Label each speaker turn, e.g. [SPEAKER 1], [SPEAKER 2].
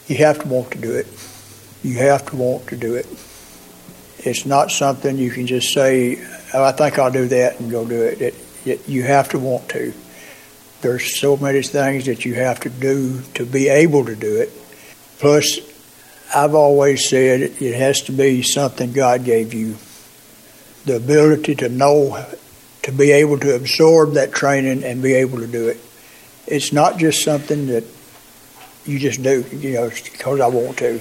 [SPEAKER 1] You have to want to do it. You have to want to do it. It's not something you can just say, oh, I think I'll do that and go do it. You have to want to. There's so many things that you have to do to be able to do it. Plus, I've always said it has to be something God gave you. The ability to know, to be able to absorb that training and be able to do it. It's not just something that you just do, because I want to.